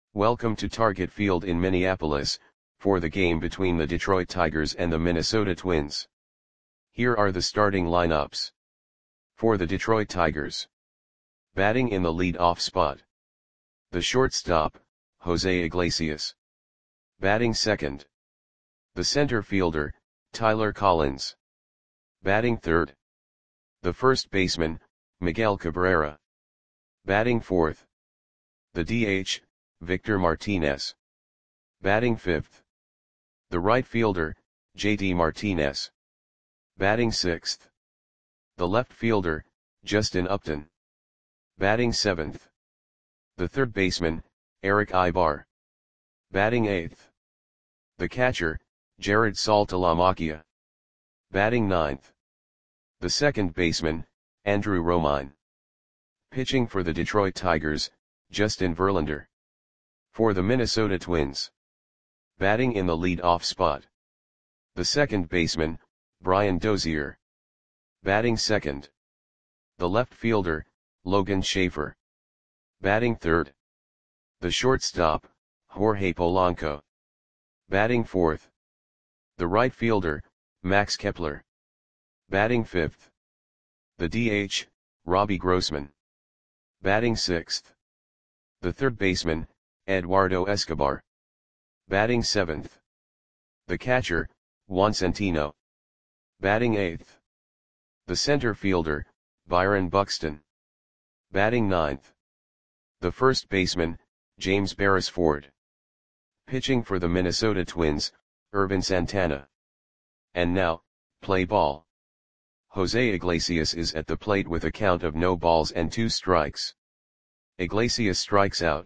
Welcome to Target Field in Minneapolis, for the game between the Detroit Tigers and the Minnesota Twins. Here are the starting lineups. For the Detroit Tigers. Batting in the lead-off spot. The shortstop, Jose Iglesias. Batting second. The center fielder, Tyler Collins. Batting third. The first baseman, Miguel Cabrera. Batting fourth. The DH, Victor Martinez. Batting fifth. The right fielder, JD Martinez. Batting sixth. The left fielder, Justin Upton. Batting seventh. The third baseman, Erick Aybar. Batting eighth. The catcher, Jared Saltalamacchia. Batting ninth. The second baseman, Andrew Romine. Pitching for the Detroit Tigers, Justin Verlander. For the Minnesota Twins. Batting in the lead-off spot. The second baseman, Brian Dozier. Batting second. The left fielder, Logan Schafer. Batting third. The shortstop, Jorge Polanco. Batting fourth. The right fielder, Max Kepler. Batting fifth. The DH, Robbie Grossman. Batting sixth. The third baseman, Eduardo Escobar. Batting seventh. The catcher, Juan Centino. Batting eighth. The center fielder, Byron Buxton. Batting ninth. The first baseman, James Beresford. Pitching for the Minnesota Twins, Ervin Santana. And now, play ball. Jose Iglesias is at the plate with a count of no balls and 2 strikes. Iglesias strikes out.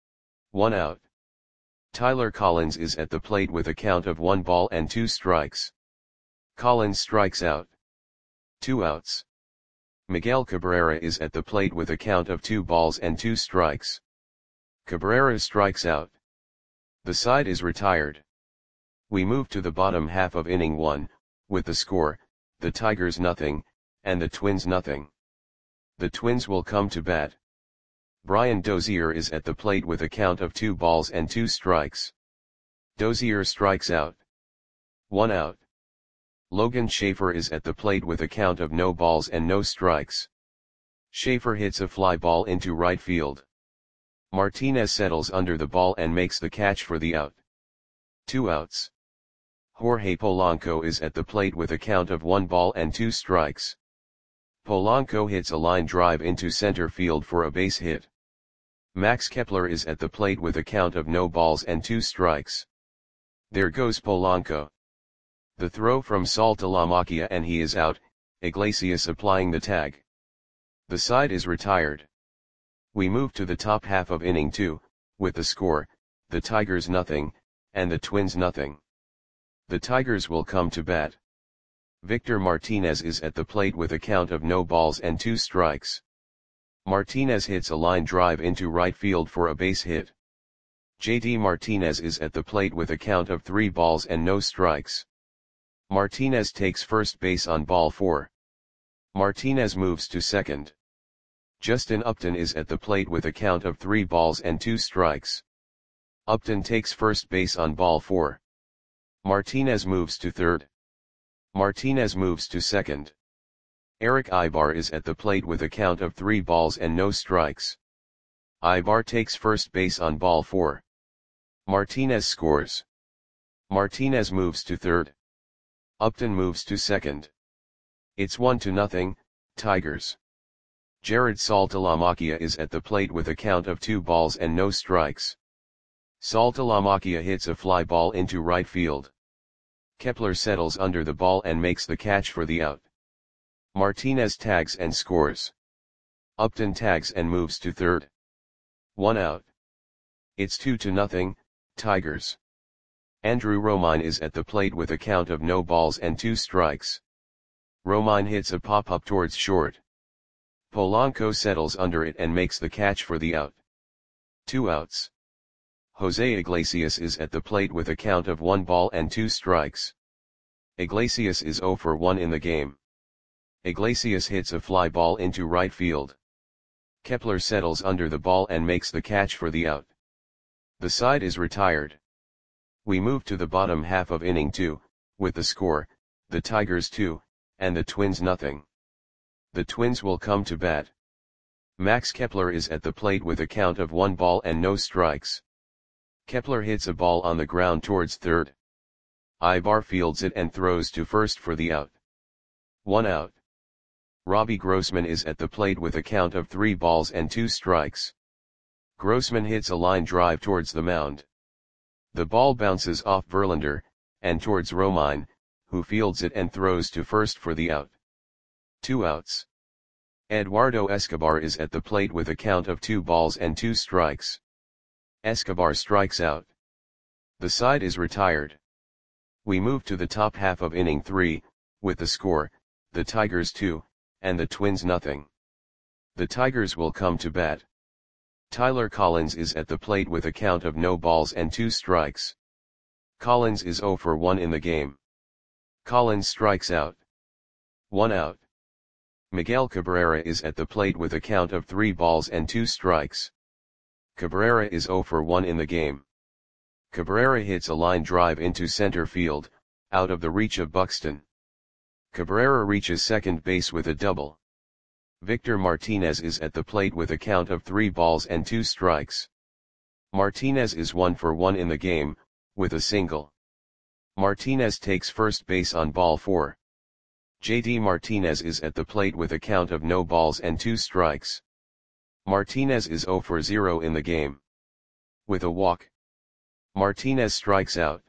1 out. Tyler Collins is at the plate with a count of 1 ball and 2 strikes. Collins strikes out. 2 outs. Miguel Cabrera is at the plate with a count of 2 balls and 2 strikes. Cabrera strikes out. The side is retired. We move to the bottom half of inning 1, with the score, the Tigers 0, and the Twins 0. The Twins will come to bat. Brian Dozier is at the plate with a count of 2 balls and 2 strikes. Dozier strikes out. 1 out. Logan Schafer is at the plate with a count of no balls and no strikes. Schafer hits a fly ball into right field. Martinez settles under the ball and makes the catch for the out. 2 outs. Jorge Polanco is at the plate with a count of 1 ball and 2 strikes. Polanco hits a line drive into center field for a base hit. Max Kepler is at the plate with a count of no balls and 2 strikes. There goes Polanco. The throw from Saltalamacchia and he is out, Iglesias applying the tag. The side is retired. We move to the top half of inning 2, with the score, the Tigers 0, and the Twins 0. The Tigers will come to bat. Victor Martinez is at the plate with a count of no balls and 2 strikes. Martinez hits a line drive into right field for a base hit. JD Martinez is at the plate with a count of 3 balls and no strikes. Martinez takes first base on ball 4. Martinez moves to second. Justin Upton is at the plate with a count of 3 balls and 2 strikes. Upton takes first base on ball 4. Martinez moves to third. Martinez moves to second. Erick Aybar is at the plate with a count of 3 balls and no strikes. Aybar takes first base on ball 4. Martinez scores. Martinez moves to third. Upton moves to second. It's 1-0, Tigers. Jared Saltalamacchia is at the plate with a count of 2 balls and no strikes. Saltalamacchia hits a fly ball into right field. Kepler settles under the ball and makes the catch for the out. Martinez tags and scores. Upton tags and moves to third. 1 out. It's 2-0, Tigers. Andrew Romine is at the plate with a count of no balls and 2 strikes. Romine hits a pop-up towards short. Polanco settles under it and makes the catch for the out. 2 outs. Jose Iglesias is at the plate with a count of 1 ball and 2 strikes. Iglesias is 0 for 1 in the game. Iglesias hits a fly ball into right field. Kepler settles under the ball and makes the catch for the out. The side is retired. We move to the bottom half of inning 2, with the score, the Tigers 2, and the Twins nothing. The Twins will come to bat. Max Kepler is at the plate with a count of 1 ball and no strikes. Kepler hits a ball on the ground towards third. Ibar fields it and throws to first for the out. 1 out. Robbie Grossman is at the plate with a count of 3 balls and 2 strikes. Grossman hits a line drive towards the mound. The ball bounces off Verlander, and towards Romine, who fields it and throws to first for the out. 2 outs. Eduardo Escobar is at the plate with a count of 2 balls and 2 strikes. Escobar strikes out. The side is retired. We move to the top half of inning 3, with the score, the Tigers 2, and the Twins nothing. The Tigers will come to bat. Tyler Collins is at the plate with a count of no balls and 2 strikes. Collins is 0 for 1 in the game. Collins strikes out. 1 out. Miguel Cabrera is at the plate with a count of 3 balls and 2 strikes. Cabrera is 0 for 1 in the game. Cabrera hits a line drive into center field, out of the reach of Buxton. Cabrera reaches second base with a double. Victor Martinez is at the plate with a count of 3 balls and 2 strikes. Martinez is 1 for 1 in the game, with a single. Martinez takes first base on ball 4. JD Martinez is at the plate with a count of no balls and 2 strikes. Martinez is 0 for 0 in the game. With a walk. Martinez strikes out.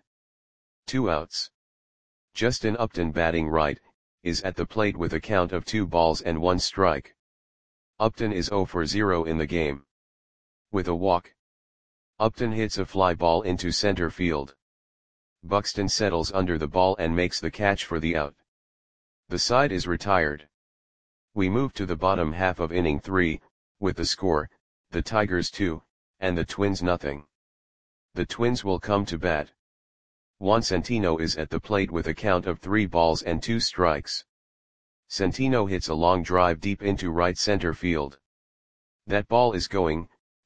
2 outs. Justin Upton, batting right, is at the plate with a count of 2 balls and 1 strike. Upton is 0 for 0 in the game. With a walk. Upton hits a fly ball into center field. Buxton settles under the ball and makes the catch for the out. The side is retired. We move to the bottom half of inning 3, with the score, the Tigers 2, and the Twins nothing. The Twins will come to bat. Juan Centino is at the plate with a count of 3 balls and 2 strikes. Centino hits a long drive deep into right center field. That ball is going,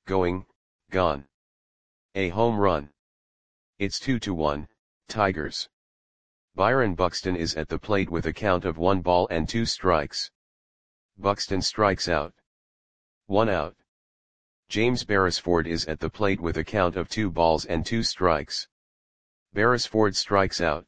gone. A home run. It's 2-1, Tigers. Byron Buxton is at the plate with a count of 1 ball and 2 strikes. Buxton strikes out. 1 out. James Beresford is at the plate with a count of 2 balls and 2 strikes. Beresford strikes out.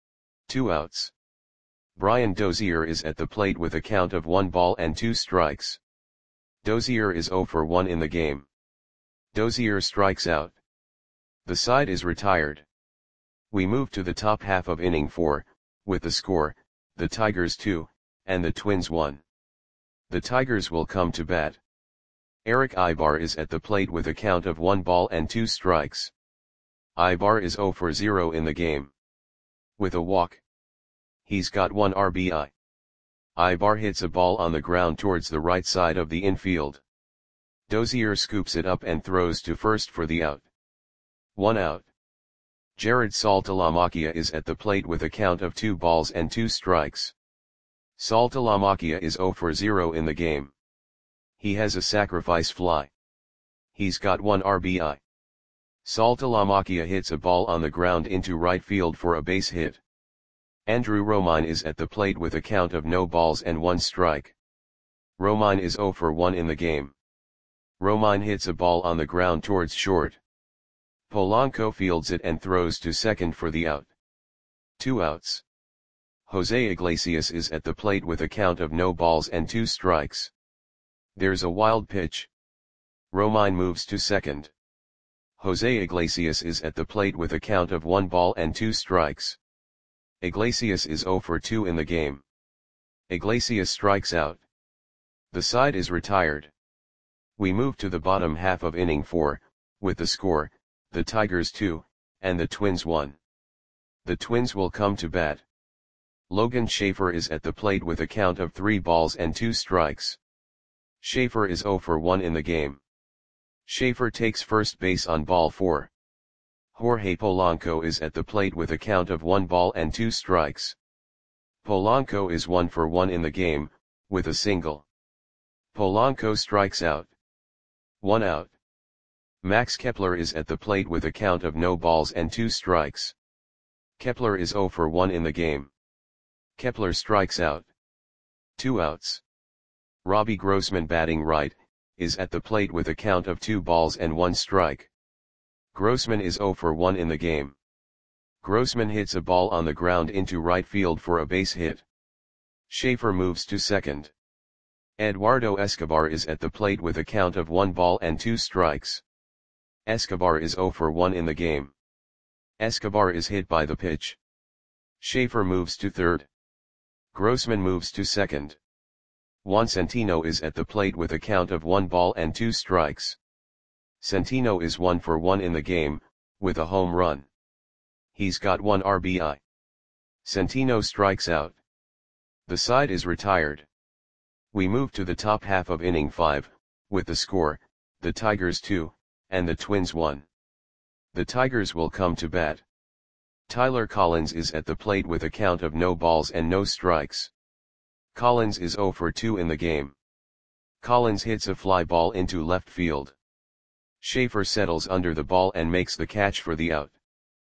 2 outs. Brian Dozier is at the plate with a count of 1 ball and 2 strikes. Dozier is 0 for 1 in the game. Dozier strikes out. The side is retired. We move to the top half of inning 4, with the score, the Tigers 2, and the Twins 1. The Tigers will come to bat. Eric Ibar is at the plate with a count of 1 ball and 2 strikes. Ibar is 0 for 0 in the game. With a walk. He's got 1 RBI. Ibar hits a ball on the ground towards the right side of the infield. Dozier scoops it up and throws to first for the out. 1 out. Jared Saltalamacchia is at the plate with a count of 2 balls and 2 strikes. Saltalamacchia is 0 for 0 in the game. He has a sacrifice fly. He's got 1 RBI. Saltalamacchia hits a ball on the ground into right field for a base hit. Andrew Romine is at the plate with a count of no balls and 1 strike. Romine is 0 for 1 in the game. Romine hits a ball on the ground towards short. Polanco fields it and throws to second for the out. 2 outs. Jose Iglesias is at the plate with a count of no balls and 2 strikes. There's a wild pitch. Romine moves to second. Jose Iglesias is at the plate with a count of 1 ball and 2 strikes. Iglesias is 0 for 2 in the game. Iglesias strikes out. The side is retired. We move to the bottom half of inning 4, with the score, the Tigers 2, and the Twins 1. The Twins will come to bat. Logan Schaefer is at the plate with a count of 3 balls and 2 strikes. Schaefer is 0 for 1 in the game. Schaefer takes first base on ball 4. Jorge Polanco is at the plate with a count of 1 ball and 2 strikes. Polanco is 1 for 1 in the game, with a single. Polanco strikes out. 1 out. Max Kepler is at the plate with a count of no balls and 2 strikes. Kepler is 0 for 1 in the game. Kepler strikes out. 2 outs. Robbie Grossman, batting right, is at the plate with a count of 2 balls and 1 strike. Grossman is 0 for 1 in the game. Grossman hits a ball on the ground into right field for a base hit. Schaefer moves to second. Eduardo Escobar is at the plate with a count of 1 ball and 2 strikes. Escobar is 0 for 1 in the game. Escobar is hit by the pitch. Schaefer moves to third. Grossman moves to second. Juan Centino is at the plate with a count of 1 ball and 2 strikes. Centino is 1 for 1 in the game, with a home run. He's got 1 RBI. Centino strikes out. The side is retired. We move to the top half of inning 5, with the score, the Tigers 2, and the Twins 1. The Tigers will come to bat. Tyler Collins is at the plate with a count of no balls and no strikes. Collins is 0 for 2 in the game. Collins hits a fly ball into left field. Schaefer settles under the ball and makes the catch for the out.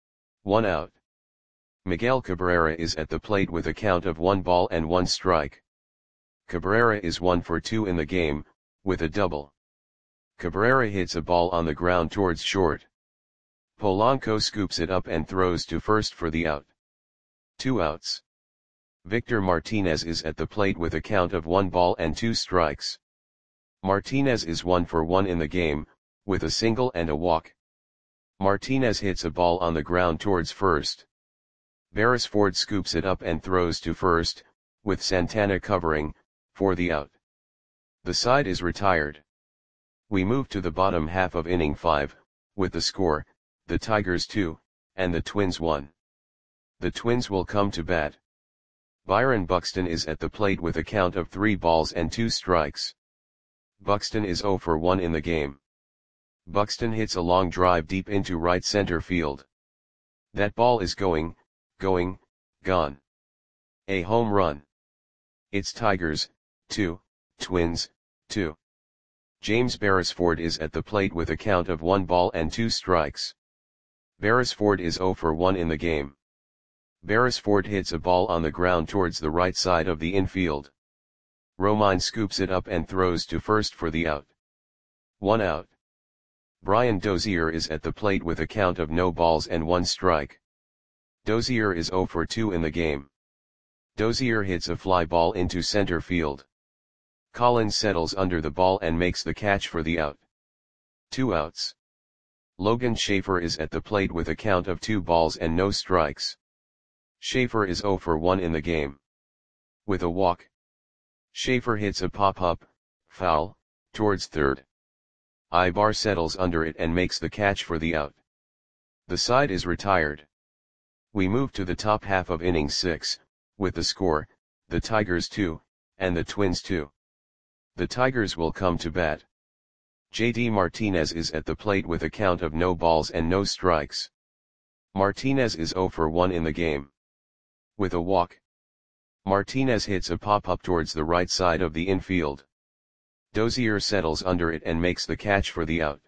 1 out. Miguel Cabrera is at the plate with a count of 1 ball and 1 strike. Cabrera is 1 for 2 in the game, with a double. Cabrera hits a ball on the ground towards short. Polanco scoops it up and throws to first for the out. 2 outs. Victor Martinez is at the plate with a count of 1 ball and 2 strikes. Martinez is 1 for 1 in the game, with a single and a walk. Martinez hits a ball on the ground towards first. Beresford scoops it up and throws to first, with Santana covering, for the out. The side is retired. We move to the bottom half of inning 5, with the score, the Tigers 2, and the Twins 1. The Twins will come to bat. Byron Buxton is at the plate with a count of 3 balls and 2 strikes. Buxton is 0 for 1 in the game. Buxton hits a long drive deep into right center field. That ball is gone. A home run. It's Tigers 2, Twins 2. James Beresford is at the plate with a count of 1 ball and 2 strikes. Beresford is 0 for 1 in the game. Beresford hits a ball on the ground towards the right side of the infield. Romine scoops it up and throws to first for the out. 1 out. Brian Dozier is at the plate with a count of no balls and 1 strike. Dozier is 0 for 2 in the game. Dozier hits a fly ball into center field. Collins settles under the ball and makes the catch for the out. 2 outs. Logan Schaefer is at the plate with a count of 2 balls and no strikes. Schaefer is 0 for 1 in the game. With a walk. Schaefer hits a pop-up, foul, towards third. Ibar settles under it and makes the catch for the out. The side is retired. We move to the top half of inning 6, with the score, the Tigers 2, and the Twins 2. The Tigers will come to bat. JD Martinez is at the plate with a count of no balls and no strikes. Martinez is 0 for 1 in the game. With a walk. Martinez hits a pop-up towards the right side of the infield. Dozier settles under it and makes the catch for the out.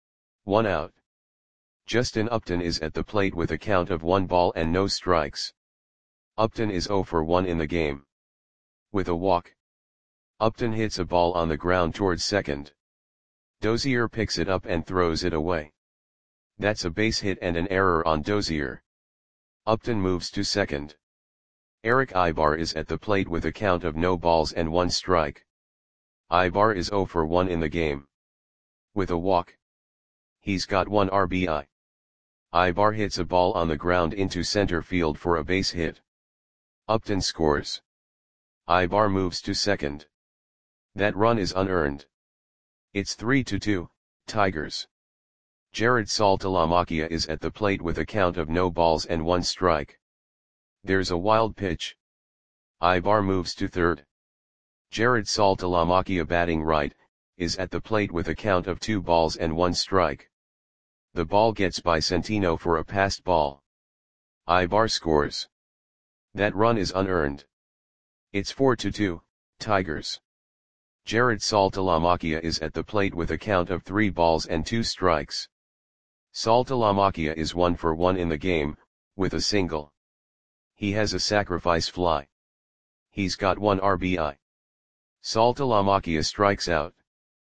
1 out. Justin Upton is at the plate with a count of 1 ball and no strikes. Upton is 0 for 1 in the game. With a walk. Upton hits a ball on the ground towards second. Dozier picks it up and throws it away. That's a base hit and an error on Dozier. Upton moves to second. Eric Ibar is at the plate with a count of no balls and 1 strike. Ibar is 0 for 1 in the game. With a walk. He's got 1 RBI. Ibar hits a ball on the ground into center field for a base hit. Upton scores. Ibar moves to second. That run is unearned. It's 3-2, Tigers. Jared Saltalamacchia is at the plate with a count of no balls and 1 strike. There's a wild pitch. Ibar moves to third. Jared Saltalamacchia, batting right, is at the plate with a count of 2 balls and 1 strike. The ball gets by Centino for a passed ball. Ibar scores. That run is unearned. It's 4-2, Tigers. Jared Saltalamacchia is at the plate with a count of 3 balls and 2 strikes. Saltalamacchia is 1 for 1 in the game, with a single. He has a sacrifice fly. He's got 1 RBI. Saltalamacchia strikes out.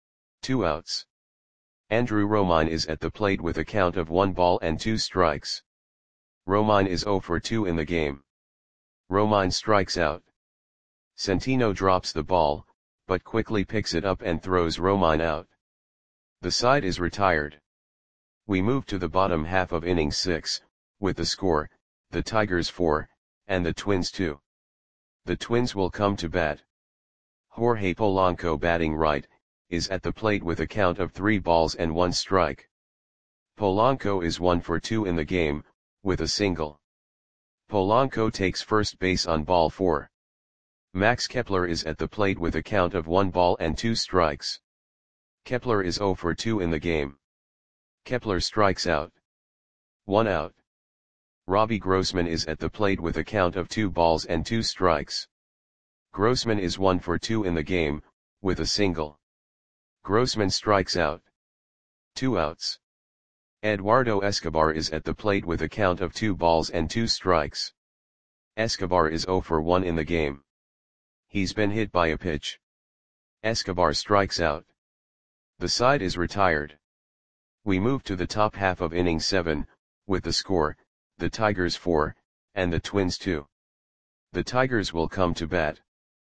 2 outs. Andrew Romine is at the plate with a count of 1 ball and 2 strikes. Romine is 0 for 2 in the game. Romine strikes out. Centino drops the ball, but quickly picks it up and throws Romine out. The side is retired. We move to the bottom half of inning 6, with the score, the Tigers 4, and the Twins 2. The Twins will come to bat. Jorge Polanco, batting right, is at the plate with a count of 3 balls and 1 strike. Polanco is 1 for 2 in the game, with a single. Polanco takes first base on ball 4. Max Kepler is at the plate with a count of 1 ball and 2 strikes. Kepler is 0 for 2 in the game. Kepler strikes out. 1 out. Robbie Grossman is at the plate with a count of 2 balls and 2 strikes. Grossman is 1 for 2 in the game, with a single. Grossman strikes out. 2 outs. Eduardo Escobar is at the plate with a count of 2 balls and 2 strikes. Escobar is 0 for 1 in the game. He's been hit by a pitch. Escobar strikes out. The side is retired. We move to the top half of inning 7, with the score, the Tigers 4, and the Twins 2. The Tigers will come to bat.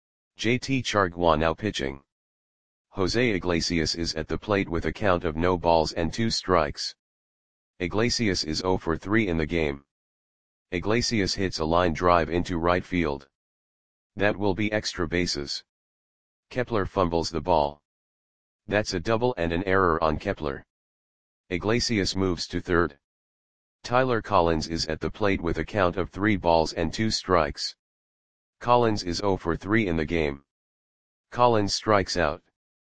JT Chargois now pitching. Jose Iglesias is at the plate with a count of no balls and 2 strikes. Iglesias is 0 for 3 in the game. Iglesias hits a line drive into right field. That will be extra bases. Kepler fumbles the ball. That's a double and an error on Kepler. Iglesias moves to third. Tyler Collins is at the plate with a count of 3 balls and 2 strikes. Collins is 0 for 3 in the game. Collins strikes out.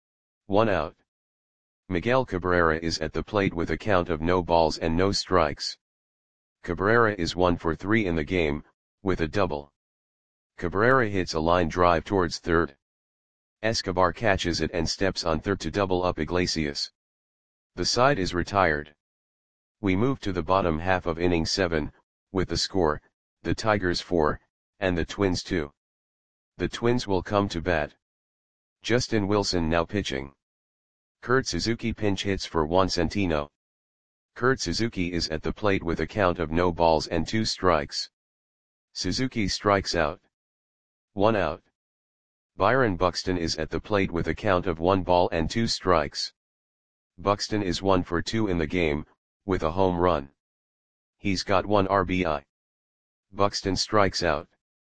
1 out. Miguel Cabrera is at the plate with a count of no balls and no strikes. Cabrera is 1 for 3 in the game, with a double. Cabrera hits a line drive towards third. Escobar catches it and steps on third to double up Iglesias. The side is retired. We move to the bottom half of inning 7, with the score, the Tigers 4, and the Twins 2. The Twins will come to bat. Justin Wilson now pitching. Kurt Suzuki pinch hits for Juan Centino. Kurt Suzuki is at the plate with a count of no balls and 2 strikes. Suzuki strikes out. 1 out. Byron Buxton is at the plate with a count of 1 ball and 2 strikes. Buxton is 1 for 2 in the game, with a home run. He's got 1 RBI. Buxton strikes out.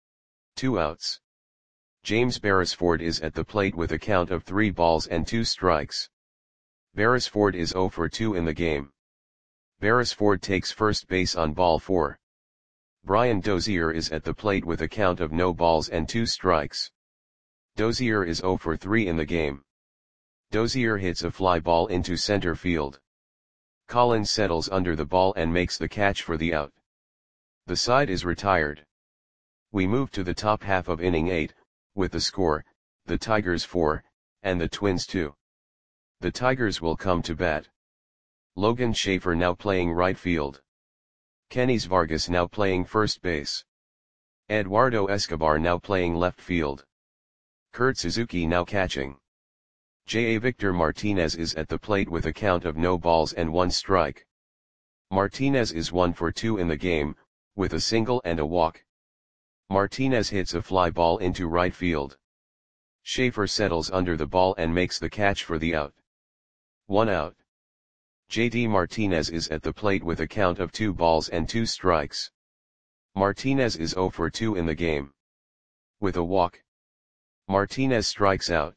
2 outs. James Beresford is at the plate with a count of 3 balls and 2 strikes. Beresford is 0 for 2 in the game. Beresford takes first base on ball 4. Brian Dozier is at the plate with a count of no balls and 2 strikes. Dozier is 0 for 3 in the game. Dozier hits a fly ball into center field. Collins settles under the ball and makes the catch for the out. The side is retired. We move to the top half of inning 8, with the score, the Tigers 4, and the Twins 2. The Tigers will come to bat. Logan Schaefer now playing right field. Kenys Vargas now playing first base. Eduardo Escobar now playing left field. Kurt Suzuki now catching. J.A. Victor Martinez is at the plate with a count of no balls and 1 strike. Martinez is 1 for 2 in the game, with a single and a walk. Martinez hits a fly ball into right field. Schaefer settles under the ball and makes the catch for the out. 1 out. J.D. Martinez is at the plate with a count of 2 balls and 2 strikes. Martinez is 0 for 2 in the game. With a walk. Martinez strikes out.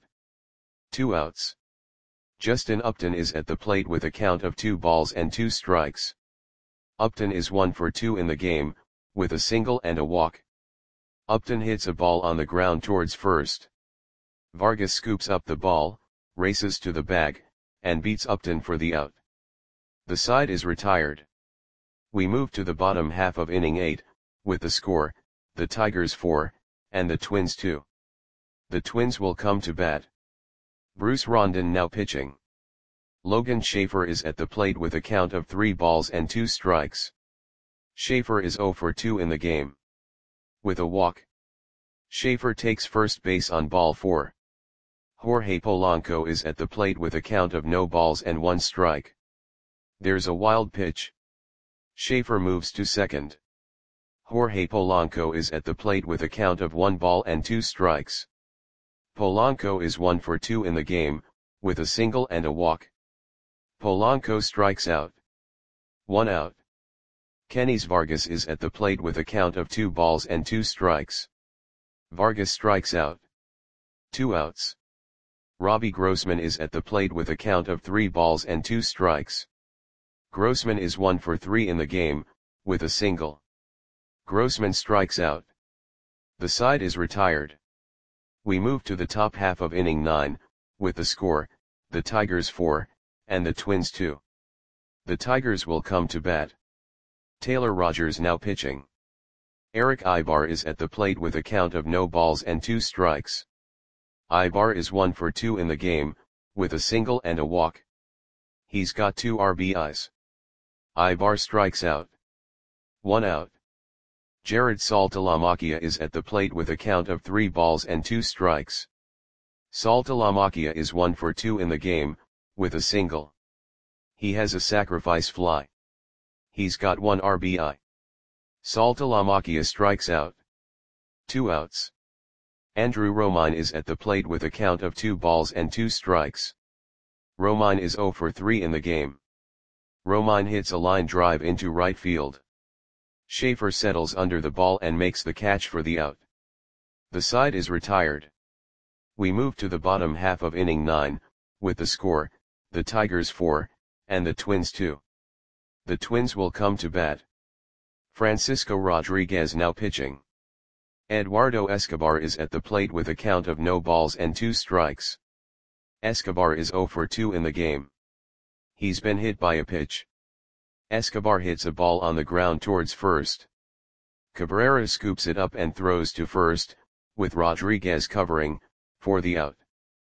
2 outs. Justin Upton is at the plate with a count of 2 balls and 2 strikes. Upton is 1 for 2 in the game, with a single and a walk. Upton hits a ball on the ground towards first. Vargas scoops up the ball, races to the bag, and beats Upton for the out. The side is retired. We move to the bottom half of inning 8, with the score, the Tigers 4, and the Twins 2. The Twins will come to bat. Bruce Rondon now pitching. Logan Schafer is at the plate with a count of 3 balls and 2 strikes. Schafer is 0 for 2 in the game. With a walk. Schafer takes first base on ball 4. Jorge Polanco is at the plate with a count of no balls and 1 strike. There's a wild pitch. Schafer moves to second. Jorge Polanco is at the plate with a count of 1 ball and 2 strikes. Polanco is 1 for 2 in the game, with a single and a walk. Polanco strikes out. 1 out. Kenys Vargas is at the plate with a count of 2 balls and 2 strikes. Vargas strikes out. 2 outs. Robbie Grossman is at the plate with a count of 3 balls and 2 strikes. Grossman is 1 for 3 in the game, with a single. Grossman strikes out. The side is retired. We move to the top half of inning 9, with the score, the Tigers 4, and the Twins 2. The Tigers will come to bat. Taylor Rogers now pitching. Eric Aybar is at the plate with a count of no balls and 2 strikes. Aybar is 1 for 2 in the game, with a single and a walk. He's got 2 RBIs. Aybar strikes out. 1 out. Jared Saltalamacchia is at the plate with a count of 3 balls and 2 strikes. Saltalamacchia is 1 for 2 in the game, with a single. He has a sacrifice fly. He's got 1 RBI. Saltalamacchia strikes out. 2 outs. Andrew Romine is at the plate with a count of 2 balls and 2 strikes. Romine is 0 for 3 in the game. Romine hits a line drive into right field. Schafer settles under the ball and makes the catch for the out. The side is retired. We move to the bottom half of inning 9, with the score, the Tigers 4, and the Twins 2. The Twins will come to bat. Francisco Rodriguez now pitching. Eduardo Escobar is at the plate with a count of no balls and 2 strikes. Escobar is 0 for 2 in the game. He's been hit by a pitch. Escobar hits a ball on the ground towards first. Cabrera scoops it up and throws to first, with Rodriguez covering, for the out.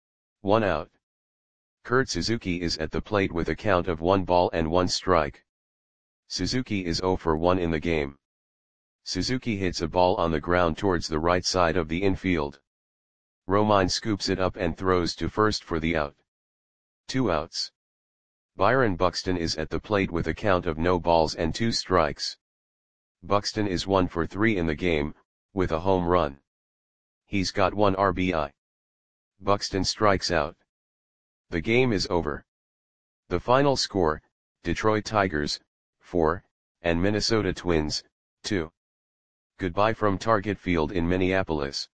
1 out. Kurt Suzuki is at the plate with a count of 1 ball and 1 strike. Suzuki is 0 for 1 in the game. Suzuki hits a ball on the ground towards the right side of the infield. Romine scoops it up and throws to first for the out. 2 outs. Byron Buxton is at the plate with a count of no balls and 2 strikes. Buxton is 1 for 3 in the game, with a home run. He's got 1 RBI. Buxton strikes out. The game is over. The final score, Detroit Tigers, 4, and Minnesota Twins, 2. Goodbye from Target Field in Minneapolis.